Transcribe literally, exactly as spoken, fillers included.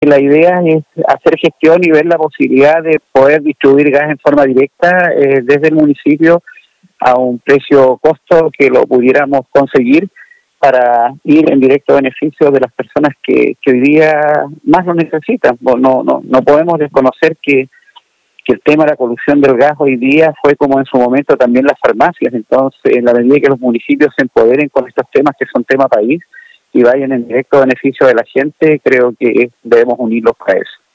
La idea es hacer gestión y ver la posibilidad de poder distribuir gas en forma directa eh, desde el municipio a un precio costo que lo pudiéramos conseguir para ir en directo beneficio de las personas que, que hoy día más lo necesitan. No, no, no podemos desconocer que, que el tema de la colusión del gas hoy día fue como en su momento también las farmacias. Entonces, en la medida que los municipios se empoderen con estos temas que son tema país y vayan en directo beneficio de la gente, creo que debemos unirlos para eso.